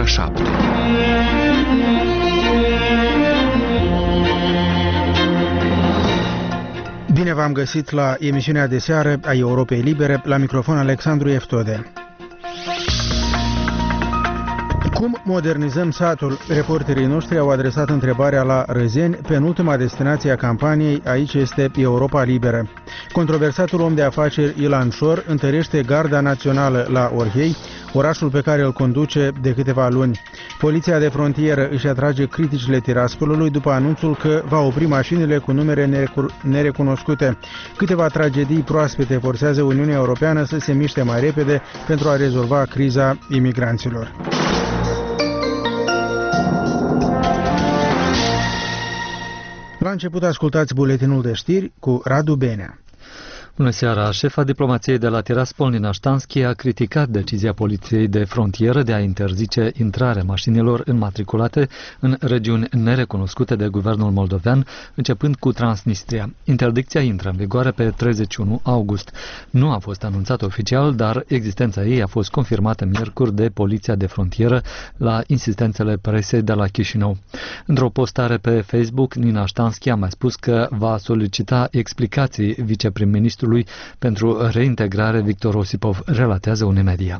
7. Bine v-am găsit la emisiunea de seară a Europei Libere, la microfon Alexandru Eftode. Cum modernizăm satul? Reporterii noștri au adresat întrebarea la Răzeni, penultima destinație a campaniei. Aici este Europa Liberă. Controversatul om de afaceri Ilan Șor întărește Garda Națională la Orhei, orașul pe care îl conduce de câteva luni. Poliția de frontieră își atrage criticile Tiraspolului după anunțul că va opri mașinile cu numere nerecunoscute. Câteva tragedii proaspete forțează Uniunea Europeană să se miște mai repede pentru a rezolva criza imigranților. La început ascultați buletinul de știri cu Radu Benea. Bună seara! Șefa diplomației de la Tiraspol, Nina Ștanski, a criticat decizia Poliției de frontieră de a interzice intrarea mașinilor înmatriculate în regiuni nerecunoscute de guvernul moldovean, începând cu Transnistria. Interdicția intră în vigoare pe 31 august. Nu a fost anunțat oficial, dar existența ei a fost confirmată miercuri de Poliția de frontieră la insistențele presei de la Chișinău. Într-o postare pe Facebook, Nina Ștanski a mai spus că va solicita explicații viceprim-ministrului pentru reintegrare. Victor Osipov relatează Unimedia.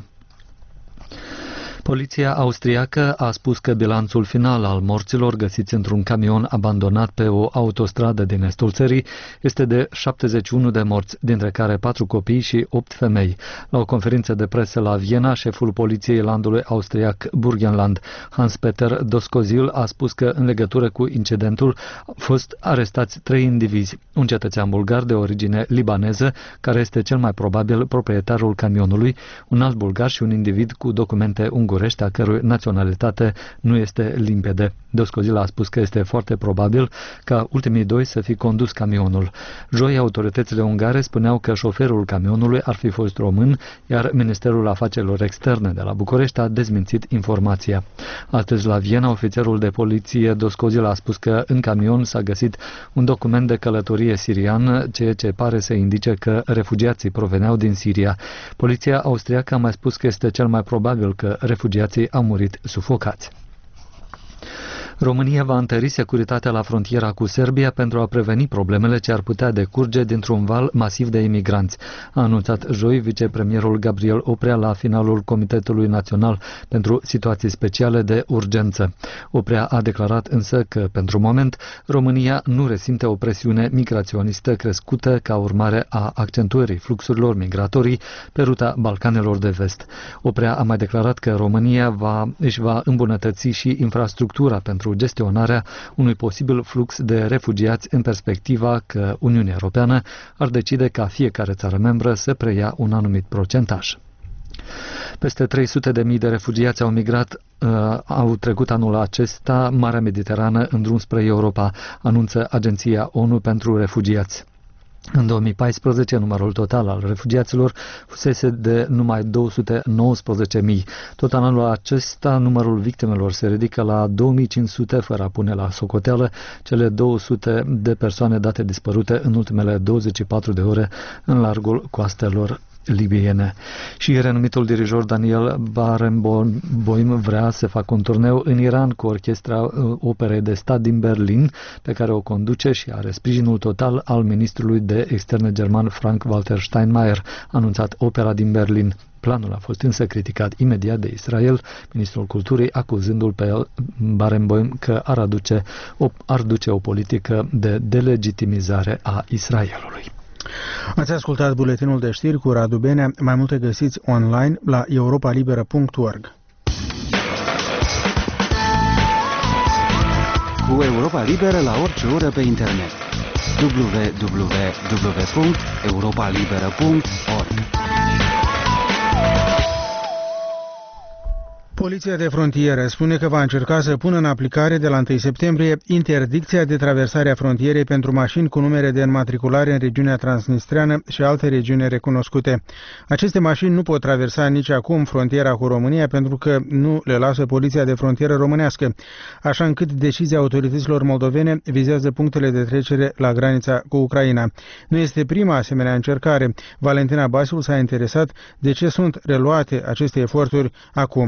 Poliția austriacă a spus că bilanțul final al morților găsiți într-un camion abandonat pe o autostradă din estul țării este de 71 de morți, dintre care 4 copii și 8 femei. La o conferință de presă la Viena, șeful poliției landului austriac Burgenland, Hans-Peter Doskozil, a spus că în legătură cu incidentul au fost arestați 3 indivizi, un cetățean bulgar de origine libaneză, care este cel mai probabil proprietarul camionului, un alt bulgar și un individ cu documente ungurești, a cărui naționalitate nu este limpede. Doskozil a spus că este foarte probabil ca ultimii 2 să fi condus camionul. Joi, autoritățile ungare spuneau că șoferul camionului ar fi fost român, iar Ministerul Afacerilor Externe de la București a dezmințit informația. Astăzi, la Viena, ofițerul de poliție Doskozil a spus că în camion s-a găsit un document de călătorie sirian, ceea ce pare să indice că refugiații proveneau din Siria. Poliția austriacă a mai spus că este cel mai probabil că refugiații au murit sufocați. România va întări securitatea la frontiera cu Serbia pentru a preveni problemele ce ar putea decurge dintr-un val masiv de imigranți, a anunțat joi vicepremierul Gabriel Oprea la finalul Comitetului Național pentru Situații Speciale de Urgență. Oprea a declarat însă că, pentru moment, România nu resimte o presiune migraționistă crescută ca urmare a accentuării fluxurilor migratorii pe ruta Balcanelor de Vest. Oprea a mai declarat că România își va îmbunătăți și infrastructura pentru gestionarea unui posibil flux de refugiați în perspectiva că Uniunea Europeană ar decide ca fiecare țară membră să preia un anumit procentaj. Peste 300.000 de refugiați au trecut anul acesta Marea Mediterană în drum spre Europa, anunță Agenția ONU pentru Refugiați. În 2014, numărul total al refugiaților fusese de numai 219.000. Tot anul acesta, numărul victimelor se ridică la 2500, fără a pune la socoteală cele 200 de persoane date dispărute în ultimele 24 de ore în largul coastelor libiene. Și renumitul dirijor Daniel Barenboim vrea să facă un turneu în Iran cu orchestra Operei de Stat din Berlin, pe care o conduce și are sprijinul total al ministrului de externe german Frank-Walter Steinmeier, anunțat Opera din Berlin. Planul a fost însă criticat imediat de Israel, ministrul culturii acuzându-l pe Barenboim că ar duce o politică de delegitimizare a Israelului. Ați ascultat buletinul de știri cu Radu Benea. Mai multe găsiți online la europalibera.org. Cu Europa Liberă la orice oră pe internet. www.europalibera.org. Poliția de frontieră spune că va încerca să pună în aplicare de la 1 septembrie interdicția de traversare a frontierei pentru mașini cu numere de înmatriculare în regiunea transnistreană și alte regiuni recunoscute. Aceste mașini nu pot traversa nici acum frontiera cu România pentru că nu le lasă Poliția de frontieră românească, așa încât decizia autorităților moldovene vizează punctele de trecere la granița cu Ucraina. Nu este prima asemenea încercare. Valentina Basiul s-a interesat de ce sunt reluate aceste eforturi acum.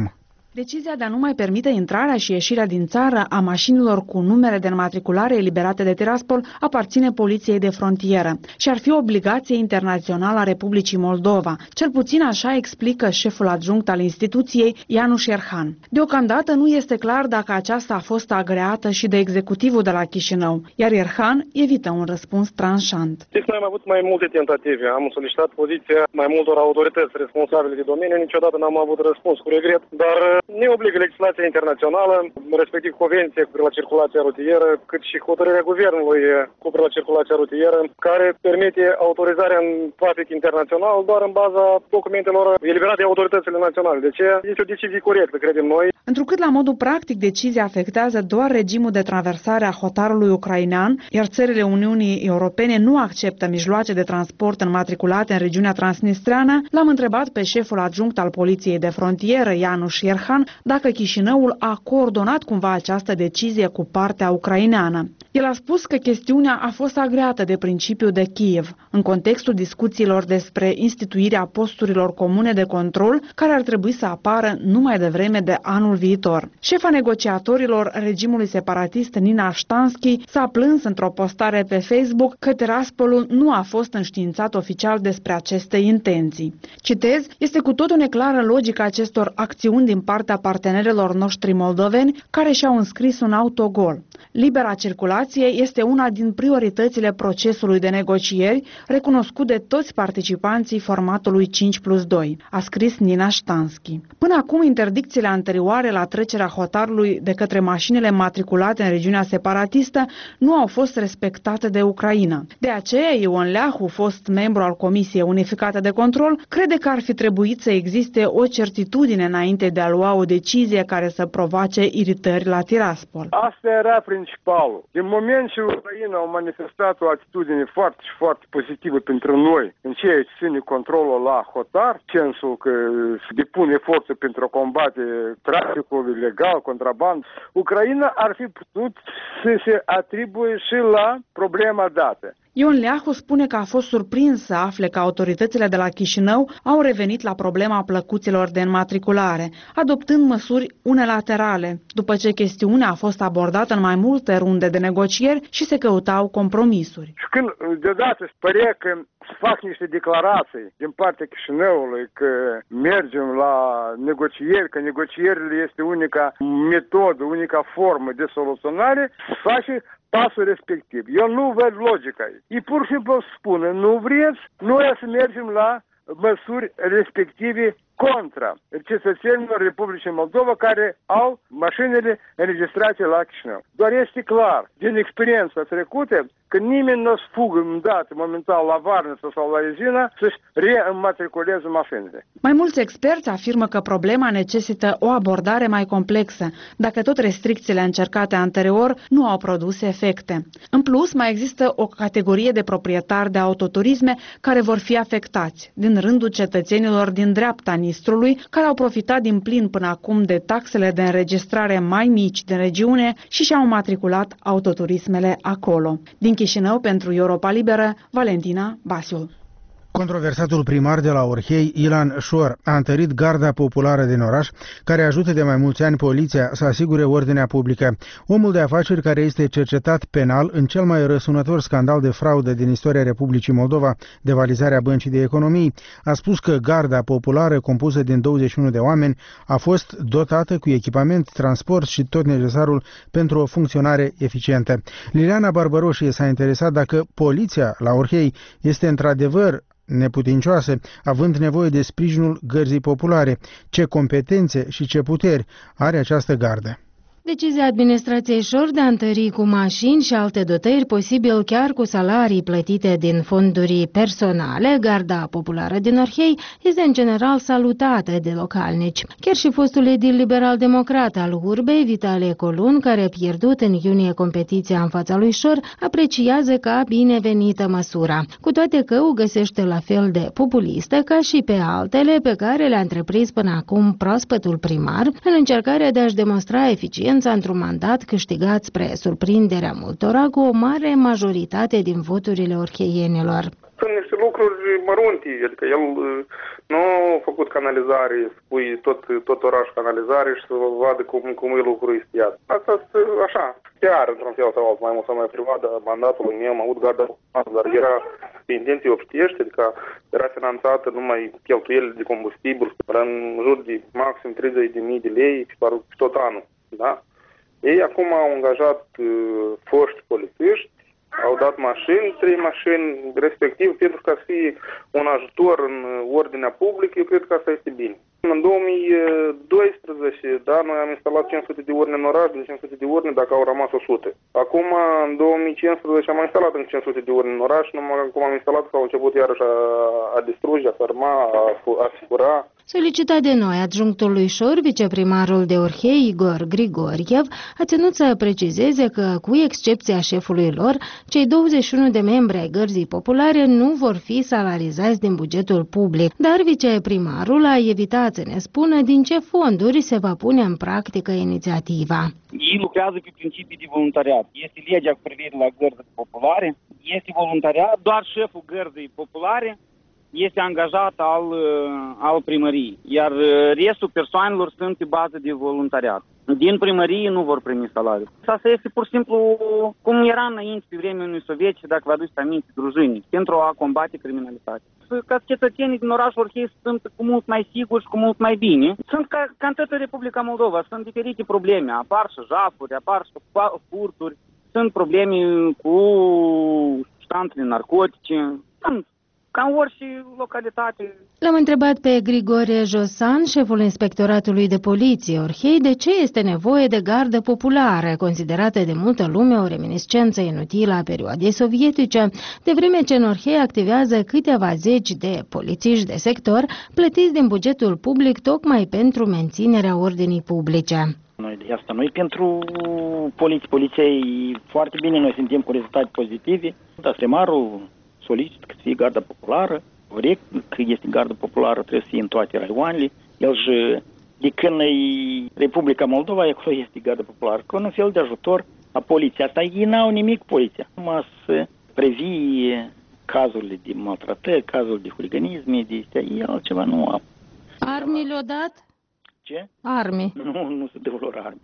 Decizia de a nu mai permite intrarea și ieșirea din țară a mașinilor cu numere de înmatriculare eliberate de Tiraspol aparține Poliției de Frontieră și ar fi o obligație internațională a Republicii Moldova. Cel puțin așa explică șeful adjunct al instituției, János Erhan. Deocamdată nu este clar dacă aceasta a fost agreată și de executivul de la Chișinău, iar Erhan evită un răspuns tranșant. Noi am avut mai multe tentative. Am solicitat poziția mai multor autorități responsabile de domeniu. Niciodată n-am avut răspuns, cu regret, dar ne obligă legislația internațională, respectiv Convenția cu privire la circulația rutieră, cât și hotărârea Guvernului cu privire la circulația rutieră, care permite autorizarea în trafic internațional doar în baza documentelor eliberate de autoritățile naționale. Deci este o decizie corectă, credem noi. Întrucât la modul practic decizia afectează doar regimul de traversare a hotarului ucrainean, iar țările Uniunii Europene nu acceptă mijloace de transport înmatriculate în regiunea transnistreană, l-am întrebat pe șeful adjunct al Poliției de Frontieră, János Erhan, dacă Chișinăul a coordonat cumva această decizie cu partea ucraineană. El a spus că chestiunea a fost agreată de principiul de Kiev, în contextul discuțiilor despre instituirea posturilor comune de control, care ar trebui să apară numai devreme de anul viitor. Șefa negociatorilor regimului separatist, Nina Shtansky, s-a plâns într-o postare pe Facebook că Tiraspolul nu a fost înștiințat oficial despre aceste intenții. Citez, este cu totul neclară logica acestor acțiuni din partea partenerilor noștri moldoveni care și-au înscris un autogol. Libera circulație este una din prioritățile procesului de negocieri, recunoscut de toți participanții formatului 5+2, a scris Nina Shtansky. Până acum, interdicțiile anterioare la trecerea hotarului de către mașinile matriculate în regiunea separatistă nu au fost respectate de Ucraina. De aceea, Ion Leahu, fost membru al Comisiei Unificate de Control, crede că ar fi trebuit să existe o certitudine înainte de a lua o decizie care să provoace iritări la Tiraspol. Asta era principalul. Din moment ce Ucraina a manifestat o atitudine foarte pozitivă pentru noi în ceea ce ține controlul la hotar, sensul că se depune eforturi pentru a combate traficul ilegal, contraband, Ucraina ar fi putut să se atribuie și la problema dată. Ion Leahu spune că a fost surprins să afle că autoritățile de la Chișinău au revenit la problema plăcuților de înmatriculare, adoptând măsuri unilaterale, după ce chestiunea a fost abordată în mai multe runde de negocieri și se căutau compromisuri. Și când deodată se părea că fac niște declarații din partea Chișinăului că mergem la negocieri, că negocierile este unica metodă, unica formă de soluționare, se face pasul respectiv. Eu nu văd logica aici. Ei pur și simplu spune, nu vreți, noi să mergem la măsuri respective contra cetățenilor Republicii Moldova care au mașinile înregistrate la Chișinău. Doar este clar, din experiența trecută, că nimeni nu o să fugă momental la Varnița sau la Rezina să-și reînmatriculeze mașinile. Mai mulți experți afirmă că problema necesită o abordare mai complexă, dacă tot restricțiile încercate anterior nu au produs efecte. În plus, mai există o categorie de proprietari de autoturisme care vor fi afectați, din rândul cetățenilor din dreapta Nistrului, care au profitat din plin până acum de taxele de înregistrare mai mici din regiune și și-au matriculat autoturismele acolo. Din Chișinău, pentru Europa Liberă, Valentina Basiu. Controversatul primar de la Orhei, Ilan Șor, a întărit garda populară din oraș, care ajută de mai mulți ani poliția să asigure ordinea publică. Omul de afaceri care este cercetat penal în cel mai răsunător scandal de fraudă din istoria Republicii Moldova, devalizarea Băncii de Economii, a spus că garda populară, compusă din 21 de oameni, a fost dotată cu echipament, transport și tot necesarul pentru o funcționare eficientă. Liliana Barbăroșie s-a interesat dacă poliția la Orhei este într-adevăr neputincioasă, având nevoie de sprijinul gărzii populare. Ce competențe și ce puteri are această gardă? Decizia administrației Șor de a întări cu mașini și alte dotări, posibil chiar cu salarii plătite din fonduri personale, garda populară din Orhei este în general salutată de localnici. Chiar și fostul edil liberal-democrat al Urbei, Vitalie Colun, care a pierdut în iunie competiția în fața lui Șor, apreciază ca binevenită măsura, cu toate că o găsește la fel de populistă ca și pe altele pe care le-a întreprins până acum proaspătul primar în încercarea de a-și demonstra eficiența într-un mandat câștigat spre surprinderea multora cu o mare majoritate din voturile orheienilor. Sunt niște lucruri mărunte, adică el nu a făcut canalizare, spui tot orașul canalizare și să vadă cum e lucrul istiat. Asta așa, chiar într-un fel sau alt, mai mult sau mai privat, mandatului meu am avut garda, dar era pe intenție obștiește, adică era finanțată numai cheltuielile de combustibil, era în jur de maxim 30.000 de lei pe tot anul. Da? Ei acum au angajat foști polițiști, au dat mașini, 3 mașini, respectiv, pentru ca să fie un ajutor în ordinea publică, eu cred că asta este bine. În 2012, da, noi am instalat 500 de urne în oraș, de 500 de urne, dacă au rămas 100. Acum, în 2015, am instalat încă 500 de urne în oraș, numai cum am instalat, s-au început iarăși a distruge, a fărma, a fura. Solicitat de noi, adjunctul lui Șor, viceprimarul de Orhei, Igor Grigoriev, a ținut să precizeze că, cu excepția șefului lor, cei 21 de membri ai Gărzii Populare nu vor fi salarizați din bugetul public, dar viceprimarul a evitat să ne spună din ce fonduri se va pune în practică inițiativa. Ei lucrează pe principii de voluntariat. Este legea cu privire la Gărzii Populare, este voluntariat, doar șeful Gărzii Populare este angajat al primăriei, iar restul persoanelor sunt pe bază de voluntariat. Din primărie nu vor primi salariu. Asta este pur și simplu cum era înainte pe vremea unui sovietici, dacă vă aduceți aminte, drujinicii, pentru a combate criminalitatea. Ca cetățenii din orașul Orhei sunt cu mult mai siguri și cu mult mai bine. Sunt ca în toată Republica Moldova, sunt diferite probleme, apar și jafuri, apar și furturi, sunt probleme cu substanțele narcotice, sunt ca în orice localitate. L-am întrebat pe Grigore Josan, șeful Inspectoratului de Poliție Orhei, de ce este nevoie de gardă populară, considerată de multă lume o reminiscență inutilă a perioadei sovietice, de vreme ce în Orhei activează câteva zeci de polițiști de sector, plătiți din bugetul public tocmai pentru menținerea ordinii publice. Noi pentru poliția e foarte bine, noi suntem cu rezultate pozitive, dar primarul solicită că să fie garda populară, corect că este garda populară, trebuie să fie în toate raioanele. El și de când e Republica Moldova, acolo este garda populară, cu un fel de ajutor a poliției. Asta ei n-au nimic poliția. Numai să previe cazurile de maltratări, cazurile de huliganisme, de astea, ei altceva nu au. Armi le-o dat? Ce? Armi. Nu se devolor armi.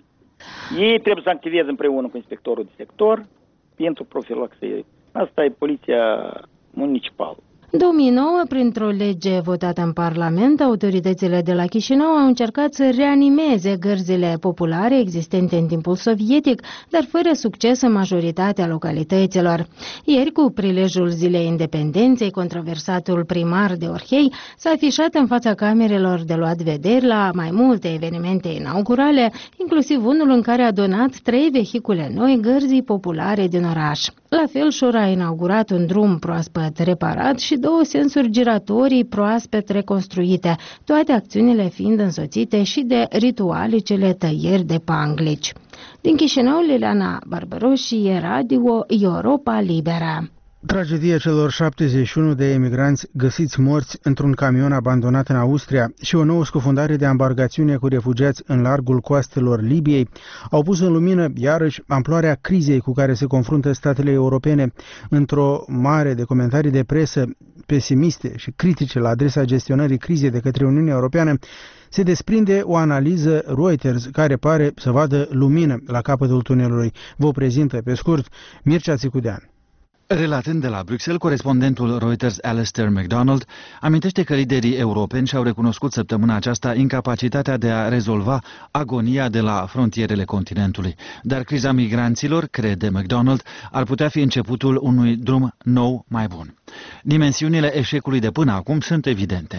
Ei trebuie să activeze împreună cu inspectorul de sector pentru profilaxie. Asta e poliția municipală. În 2009, printr-o lege votată în Parlament, autoritățile de la Chișinău au încercat să reanimeze gărzile populare existente în timpul sovietic, dar fără succes în majoritatea localităților. Ieri, cu prilejul Zilei Independenței, controversatul primar de Orhei s-a afișat în fața camerelor de luat vederi la mai multe evenimente inaugurale, inclusiv unul în care a donat 3 vehicule noi gărzii populare din oraș. La fel, Șor a inaugurat un drum proaspăt reparat și 2 sensuri giratorii proaspăt reconstruite, toate acțiunile fiind însoțite și de ritualicele tăieri de panglici. Din Chișinău, Liliana Barbaroși, Radio Europa Liberă. Tragedia celor 71 de emigranți găsiți morți într-un camion abandonat în Austria și o nouă scufundare de ambargațiune cu refugiați în largul coastelor Libiei au pus în lumină iarăși amploarea crizei cu care se confruntă statele europene. Într-o mare de comentarii de presă pesimiste și critice la adresa gestionării crizei de către Uniunea Europeană, se desprinde o analiză Reuters care pare să vadă lumină la capătul tunelului. Vă prezintă pe scurt Mircea Țicudean. Relatând de la Bruxelles, corespondentul Reuters Alistair MacDonald amintește că liderii europeni și-au recunoscut săptămâna aceasta incapacitatea de a rezolva agonia de la frontierele continentului. Dar criza migranților, crede MacDonald, ar putea fi începutul unui drum nou mai bun. Dimensiunile eșecului de până acum sunt evidente.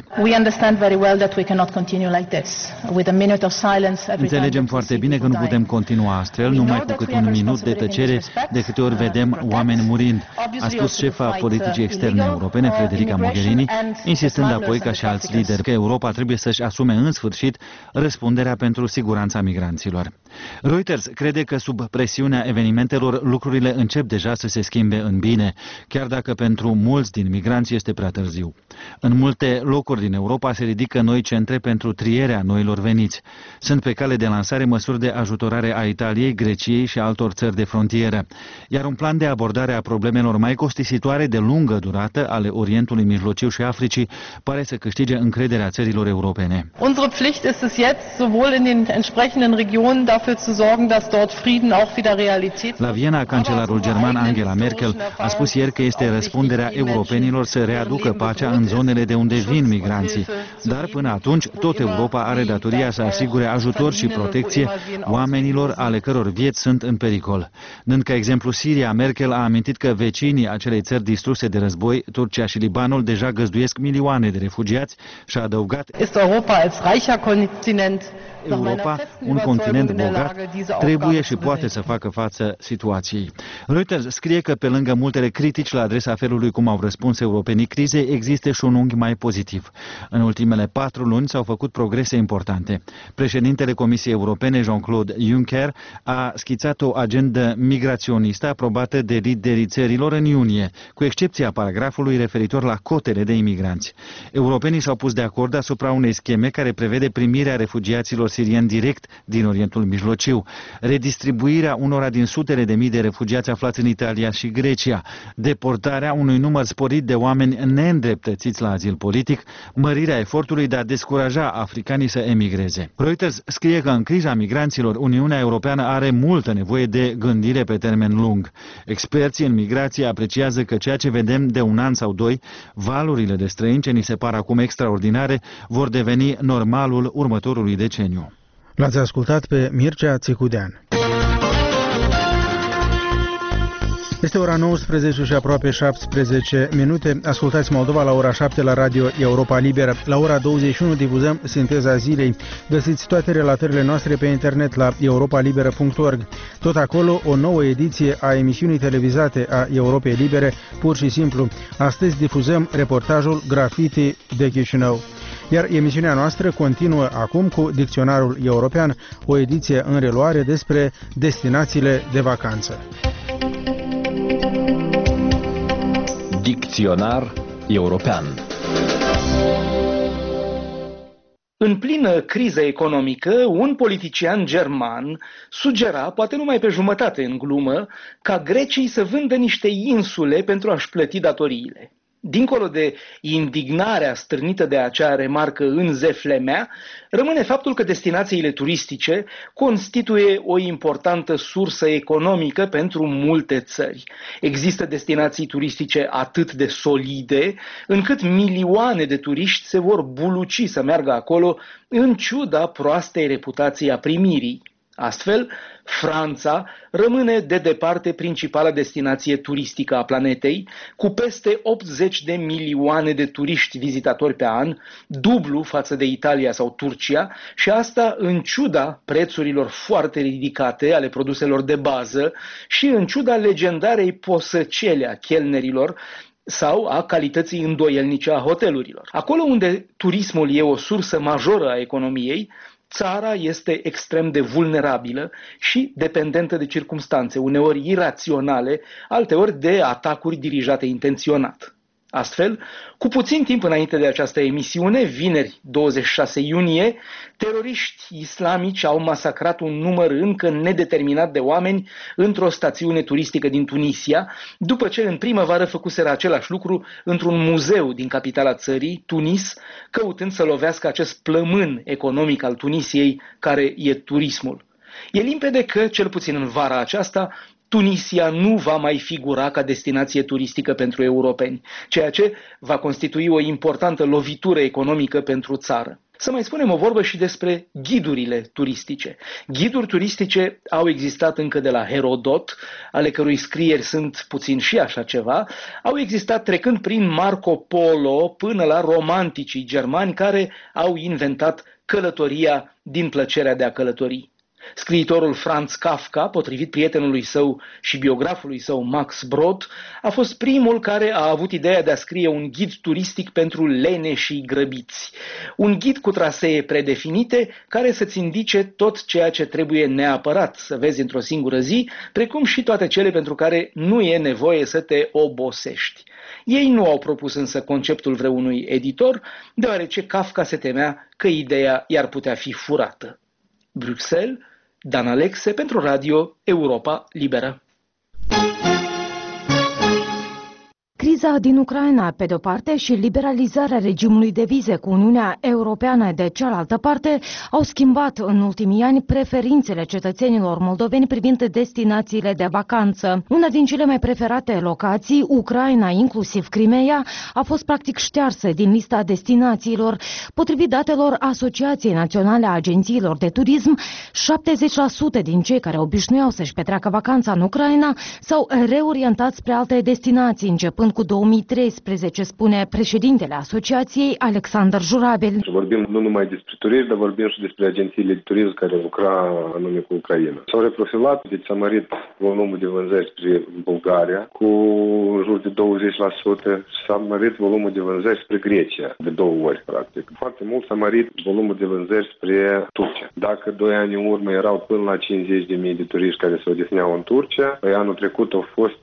Înțelegem foarte bine că nu putem continua astfel, numai cu cât un minut de tăcere de câte ori vedem oameni murind, a spus șefa politicii externe europene, Federica Mogherini, insistând apoi, ca și alți lideri, că Europa trebuie să-și asume în sfârșit răspunderea pentru siguranța migranților. Reuters crede că sub presiunea evenimentelor lucrurile încep deja să se schimbe în bine, chiar dacă pentru mulți mulți din migranți este prea târziu. În multe locuri din Europa se ridică noi centre pentru trierea noilor veniți. Sunt pe cale de lansare măsuri de ajutorare a Italiei, Greciei și altor țări de frontieră, iar un plan de abordare a problemelor mai costisitoare de lungă durată ale Orientului Mijlociu și Africii pare să câștige încrederea țărilor europene. Unsere Pflicht ist es jetzt, sowohl in den entsprechenden Regionen dafür zu sorgen, dass dort Frieden auch wieder Realität. La Viena, cancelarul german Angela Merkel a spus ieri că este răspunderea europenilor să readucă pacea în zonele de unde vin migranții. Dar până atunci, tot Europa are datoria să asigure ajutor și protecție oamenilor ale căror vieți sunt în pericol. Dând ca exemplu Siria, Merkel a amintit că vecinii acelei țări distruse de război, Turcia și Libanul, deja găzduiesc milioane de refugiați și a adăugat: Europa, un continent bogat, trebuie și poate să facă față situației. Reuters scrie că pe lângă multele critici la adresa felului cum au răspuns europenii crizei, există și un unghi mai pozitiv. În ultimele 4 luni s-au făcut progrese importante. Președintele Comisiei Europene, Jean-Claude Juncker, a schițat o agendă migraționistă aprobată de liderii țărilor în iunie, cu excepția paragrafului referitor la cotele de imigranți. Europenii s-au pus de acord asupra unei scheme care prevede primirea refugiaților sirieni direct din Orientul Mijlociu, redistribuirea unora din sutele de mii de refugiați aflați în Italia și Grecia, deportarea unui număr sporit de oameni neîndreptățiți la azil politic, mărirea efortului de a descuraja africanii să emigreze. Reuters scrie că în criza migranților, Uniunea Europeană are multă nevoie de gândire pe termen lung. Experții în migrație apreciază că ceea ce vedem de 1 an sau 2, valurile de străini ce ni se par acum extraordinare, vor deveni normalul următorului deceniu. L-ați ascultat pe Mircea Țicudean. Este ora 19 și aproape 17 minute. Ascultați Moldova la ora 7 la Radio Europa Liberă. La ora 21 difuzăm Sinteza Zilei. Găsiți toate relatările noastre pe internet la europalibera.org. Tot acolo o nouă ediție a emisiunii televizate a Europei Libere, pur și simplu. Astăzi difuzăm reportajul Graffiti de Chișinău. Iar emisiunea noastră continuă acum cu Dicționarul European, o ediție în reluare despre destinațiile de vacanță. Dicționar European. În plină criză economică, un politician german sugera, poate numai pe jumătate în glumă, ca grecii să vândă niște insule pentru a-și plăti datoriile. Dincolo de indignarea stârnită de acea remarcă înzeflemea, rămâne faptul că destinațiile turistice constituie o importantă sursă economică pentru multe țări. Există destinații turistice atât de solide, încât milioane de turiști se vor buluci să meargă acolo în ciuda proastei reputații a primirii. Astfel, Franța rămâne de departe principala destinație turistică a planetei, cu peste 80 de milioane de turiști vizitatori pe an, dublu față de Italia sau Turcia, și asta în ciuda prețurilor foarte ridicate ale produselor de bază și în ciuda legendarei posăcele a chelnerilor sau a calității îndoielnice a hotelurilor. Acolo unde turismul e o sursă majoră a economiei, țara este extrem de vulnerabilă și dependentă de circumstanțe, uneori iraționale, alteori de atacuri dirijate intenționat. Astfel, cu puțin timp înainte de această emisiune, vineri 26 iunie, teroriști islamici au masacrat un număr încă nedeterminat de oameni într-o stațiune turistică din Tunisia, după ce în primăvară făcuseră același lucru într-un muzeu din capitala țării, Tunis, căutând să lovească acest plămân economic al Tunisiei, care e turismul. E limpede că, cel puțin în vara aceasta, Tunisia nu va mai figura ca destinație turistică pentru europeni, ceea ce va constitui o importantă lovitură economică pentru țară. Să mai spunem o vorbă și despre ghidurile turistice. Ghiduri turistice au existat încă de la Herodot, ale cărui scrieri sunt puțin și așa ceva, au existat trecând prin Marco Polo până la romanticii germani care au inventat călătoria din plăcerea de a călători. Scriitorul Franz Kafka, potrivit prietenului său și biografului său Max Brod, a fost primul care a avut ideea de a scrie un ghid turistic pentru leneșii grăbiți. Un ghid cu trasee predefinite care să-ți indice tot ceea ce trebuie neapărat să vezi într-o singură zi, precum și toate cele pentru care nu e nevoie să te obosești. Ei nu au propus însă conceptul vreunui editor, deoarece Kafka se temea că ideea i-ar putea fi furată. Bruxelles, Dan Alexe pentru Radio Europa Liberă. Criza din Ucraina, pe de-o parte, și liberalizarea regimului de vize cu Uniunea Europeană, de cealaltă parte, au schimbat în ultimii ani preferințele cetățenilor moldoveni privind destinațiile de vacanță. Una din cele mai preferate locații, Ucraina, inclusiv Crimea, a fost practic ștearsă din lista destinațiilor. Potrivit datelor Asociației Naționale a Agențiilor de Turism, 70% din cei care obișnuiau să-și petreacă vacanța în Ucraina s-au reorientat spre alte destinații, începând cu 2013, spune președintele asociației, Alexander Juravel. Vorbim nu numai despre turiști, dar vorbim și despre agențiile de turism care lucra anume cu Ucraina. S-au reprofilat, deci s-a mărit volumul de vânzări spre Bulgaria cu în jur de 20% și s-a mărit volumul de vânzări spre Grecia, de 2 ori, practic. Foarte mult s-a mărit volumul de vânzări spre Turcia. Dacă 2 ani în urmă erau până la 50.000 de turiști care se odihneau în Turcia, pe anul trecut au fost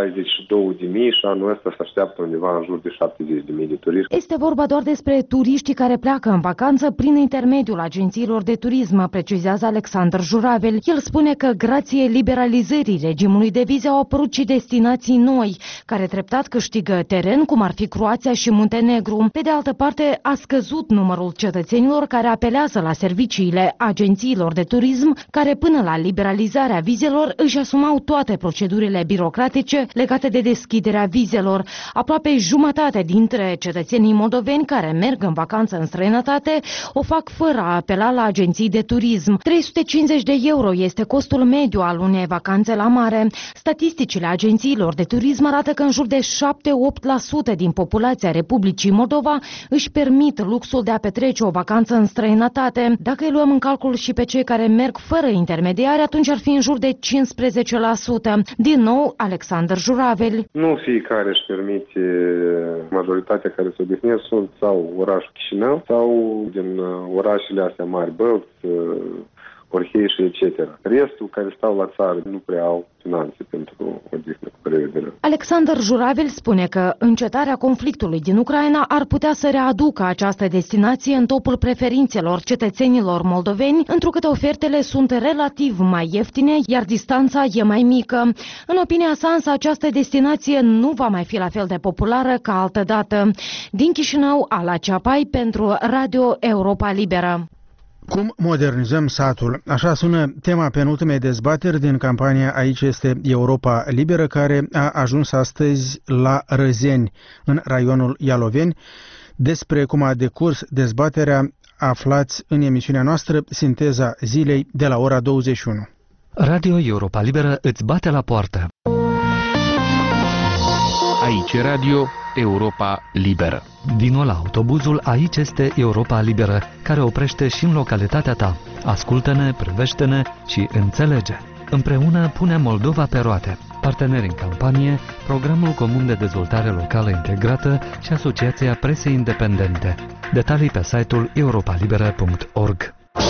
62.000 și anul ăsta se așteaptă undeva în jur de 70.000 de turiști. Este vorba doar despre turiștii care pleacă în vacanță prin intermediul agențiilor de turism, precizează Alexander Juravel. El spune că grație liberalizării regimului de vize au apărut și destinații noi, care treptat câștigă teren, cum ar fi Croația și Muntenegru. Pe de altă parte, a scăzut numărul cetățenilor care apelează la serviciile agențiilor de turism, care până la liberalizarea vizelor își asumau toate procedurile birocratice legate de deschiderea vizelor. Aproape jumătate dintre cetățenii moldoveni care merg în vacanță în străinătate o fac fără a apela la agenții de turism. 350 de euro este costul mediu al unei vacanțe la mare. Statisticile agențiilor de turism arată că în jur de 7-8% din populația Republicii Moldova își permit luxul de a petrece o vacanță în străinătate. Dacă îi luăm în calcul și pe cei care merg fără intermediari, atunci ar fi în jur de 15%. Din nou, Alexander Juravel. Nu fiecare își permite, majoritatea care se odihnesc sunt sau orașul Chișinău sau din orașele astea mari, Bălți, Orhei și etc. Restul care stau la țară nu prea au finanțe pentru odihnă cu prevedere. Alexander Juravel spune că încetarea conflictului din Ucraina ar putea să readucă această destinație în topul preferințelor cetățenilor moldoveni, întrucât ofertele sunt relativ mai ieftine, iar distanța e mai mică. În opinia sa, însă, această destinație nu va mai fi la fel de populară ca altădată. Din Chișinău, Ala Ceapai pentru Radio Europa Liberă. Cum modernizăm satul? Așa sună tema penultimei dezbateri din campania Aici este Europa Liberă, care a ajuns astăzi la Răzeni, în raionul Ialoveni. Despre cum a decurs dezbaterea aflați în emisiunea noastră Sinteza Zilei de la ora 21. Radio Europa Liberă îți bate la poartă. Aici Radio Europa Liberă. Vino la autobuzul Aici este Europa Liberă, care oprește și în localitatea ta. Ascultă-ne, privește-ne și înțelege. Împreună punem Moldova pe roate. Parteneri în campanie, Programul Comun de Dezvoltare Locală Integrată și Asociația Presei Independente. Detalii pe site-ul europalibera.org.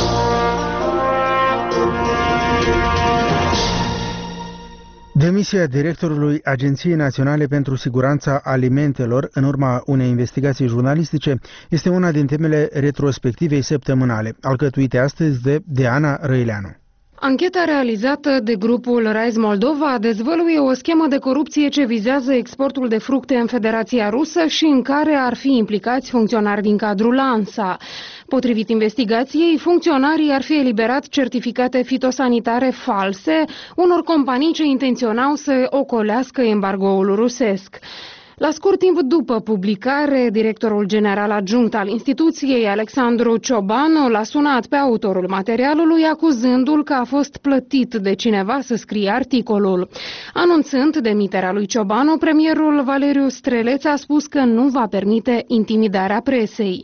Demisia directorului Agenției Naționale pentru Siguranța Alimentelor în urma unei investigații jurnalistice este una din temele retrospectivei săptămânale, alcătuite astăzi de Diana Răileanu. Ancheta realizată de grupul Rise Moldova dezvăluie o schemă de corupție ce vizează exportul de fructe în Federația Rusă și în care ar fi implicați funcționari din cadrul ANSA. Potrivit investigației, funcționarii ar fi eliberat certificate fitosanitare false unor companii ce intenționau să ocolească embargoul rusesc. La scurt timp după publicare, directorul general adjunct al instituției, Alexandru Ciobanu, l-a sunat pe autorul materialului, acuzându-l că a fost plătit de cineva să scrie articolul. Anunțând demiterea lui Ciobanu, premierul Valeriu Streleț a spus că nu va permite intimidarea presei.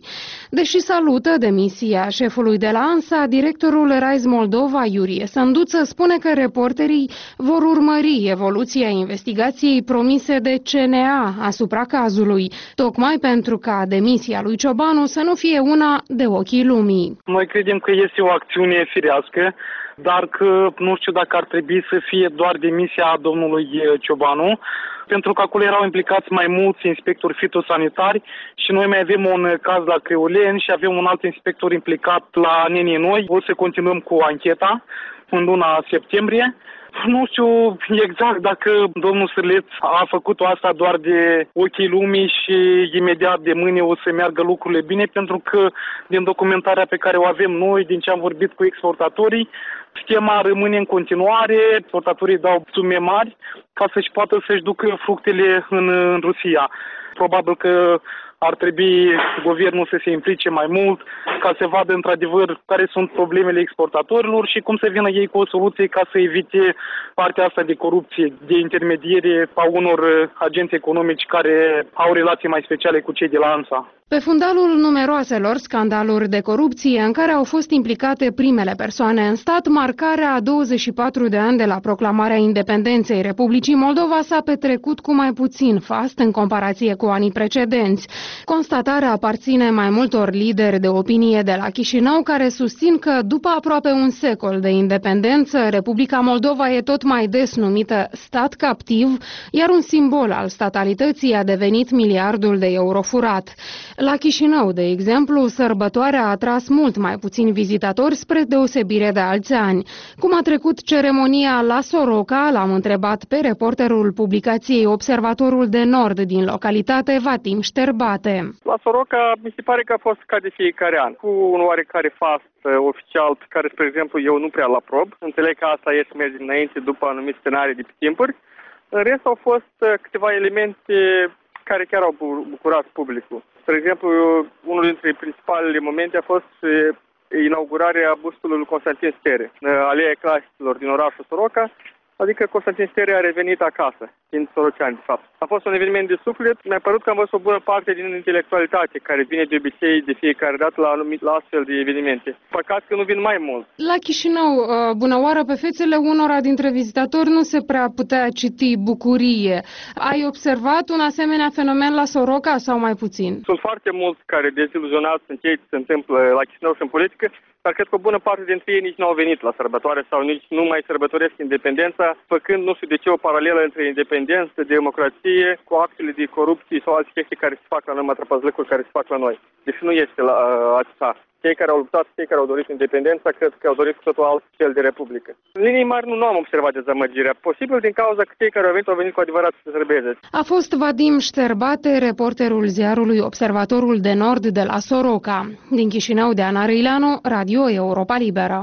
Deși salută demisia șefului de la ANSA, directorul RISE Moldova, Iurie Sânduță, spune că reporterii vor urmări evoluția investigației promise de CNA asupra cazului, tocmai pentru ca demisia lui Ciobanu să nu fie una de ochii lumii. Noi credem că este o acțiune firească, dar că nu știu dacă ar trebui să fie doar demisia domnului Ciobanu, pentru că acolo erau implicați mai mulți inspectori fitosanitari și noi mai avem un caz la Creuleni și avem un alt inspector implicat la Nenii Noi. O să continuăm cu ancheta în luna septembrie. Nu știu exact dacă domnul Sârleț a făcut-o asta doar de ochii lumii și imediat de mâine o să meargă lucrurile bine, pentru că din documentarea pe care o avem noi, din ce am vorbit cu exportatorii, schema rămâne în continuare, exportatorii dau sume mari ca să-și poată să-și ducă fructele în Rusia. Probabil că ar trebui guvernul să se implice mai mult ca să vadă într-adevăr care sunt problemele exportatorilor și cum să vină ei cu o soluție ca să evite partea asta de corupție, de intermediere a unor agenți economici care au relații mai speciale cu cei de la ANSA. Pe fundalul numeroaselor scandaluri de corupție în care au fost implicate primele persoane în stat, marcarea a 24 de ani de la proclamarea independenței Republicii Moldova s-a petrecut cu mai puțin fast în comparație cu anii precedenți. Constatarea aparține mai multor lideri de opinie de la Chișinău care susțin că după aproape un secol de independență, Republica Moldova e tot mai des numită stat captiv, iar un simbol al statalității a devenit miliardul de euro furat. La Chișinău, de exemplu, sărbătoarea a atras mult mai puțini vizitatori spre deosebire de alți ani. Cum a trecut ceremonia la Soroca, l-am întrebat pe reporterul publicației Observatorul de Nord din localitate, Vadim Șterbate. La Soroca mi se pare că a fost ca de fiecare an, cu un oarecare fast oficial pe care, spre exemplu, eu nu prea l aprob. Înțeleg că asta este merge înainte după anumite scenarii de pe timpuri. În rest au fost câteva elemente care chiar au bucurat publicul. Spre exemplu, unul dintre principalele momente a fost inaugurarea bustului lui Constantin Stere, aleea clasicilor din orașul Soroca, adică Constantin Stere a revenit acasă, fiind sorocean, de fapt. A fost un eveniment de suflet, mi-a părut că am văzut o bună parte din intelectualitate, care vine de obicei de fiecare dată la astfel de evenimente. Păcat că nu vin mai mult. La Chișinău, bună oară, pe fețele unora dintre vizitatori nu se prea putea citi bucurie. Ai observat un asemenea fenomen la Soroca sau mai puțin? Sunt foarte mulți care deziluzionați în ceea ce se întâmplă la Chișinău și în politică, dar cred că o bună parte dintre ei nici nu au venit la sărbătoare sau nici nu mai sărbătoresc independența, făcând nu știu de ce o paralelă între independență, democrație, cu actele de corupție sau alte chestii care se fac la noi, mătrăpăzlăcuri care se fac la noi. Deci nu este la atâta. Cei care au luptat, cei care au dorit independența, cred că au dorit totul alt fel de republică. În linii mari nu am observat dezamăgirea. Posibil din cauza că cei care au venit cu adevărat să se sărbeze. A fost Vadim Șterbate, reporterul ziarului Observatorul de Nord de la Soroca. Din Chișinău, de Ana Răileanu, Radio Europa Liberă.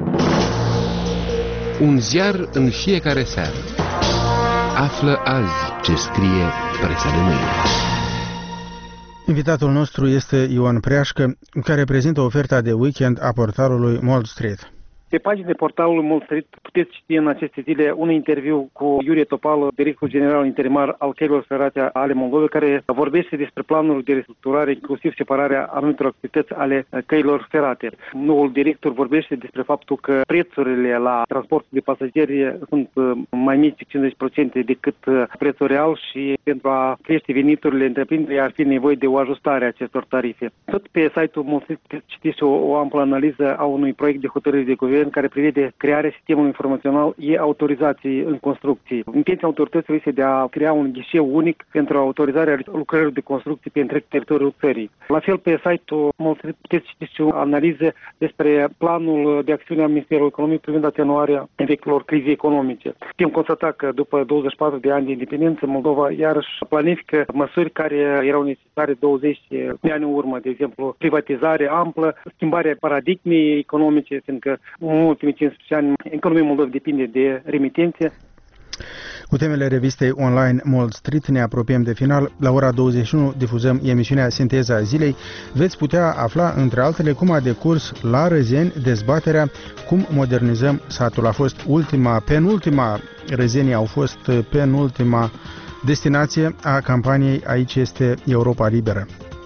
Un ziar în fiecare seară. Află azi ce scrie presa de mâine. Invitatul nostru este Ioan Preașcă, care prezintă oferta de weekend a portalului Mold Street. Pe pagina portalului Mold Street puteți citi în aceste zile un interviu cu Iurie Topală, directorul general interimar al căilor ferate ale Moldovei, care vorbește despre planul de restructurare, inclusiv separarea anumitor activități ale căilor ferate. Noul director vorbește despre faptul că prețurile la transportul de pasageri sunt mai mici de 50% decât prețul real și pentru a crește veniturile întreprinderii ar fi nevoie de o ajustare a acestor tarife. Tot pe site-ul Mold Street citiți o amplă analiză a unui proiect de hotărâre de guvern care prevede crearea sistemului informațional e-autorizații în construcții. Intenția autorității este de a crea un ghișeu unic pentru autorizarea lucrărilor de construcții pe întreg teritoriul țării. La fel, pe site-ul puteți citi o analiză despre planul de acțiune a Ministerului Economiei privind atenuarea efectelor crizei economice. Putem constata că după 24 de ani de independență, Moldova iarăși planifică măsuri care erau necesare 20 de ani în urmă, de exemplu, privatizare amplă, schimbarea paradigmei economice, fiindcă în ultimii 15 ani economia Moldovei depinde de remitențe. Cu temele revistei online Mold Street ne apropiem de final. La ora 21 difuzăm emisiunea Sinteza Zilei. Veți putea afla, între altele, cum a decurs la Răzeni dezbaterea cum modernizăm satul. A fost penultima, Răzenii au fost penultima destinație a campaniei Aici este Europa Liberă.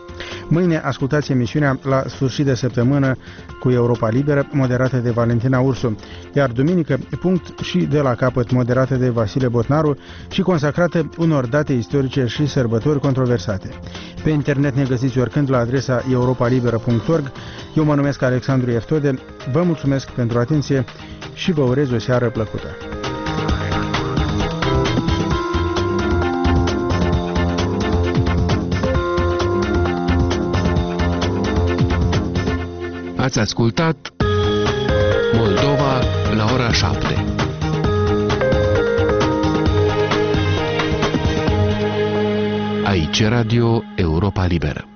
Mâine ascultați emisiunea La sfârșit de săptămână cu Europa Liberă, moderată de Valentina Ursu, iar duminică punct și de la capăt, moderată de Vasile Botnaru și consacrată unor date istorice și sărbători controversate. Pe internet ne găsiți oricând la adresa europalibera.org. Eu mă numesc Alexandru Eftode, vă mulțumesc pentru atenție și vă urez o seară plăcută. Ați ascultat Moldova la ora 7. Aici Radio Europa Liberă.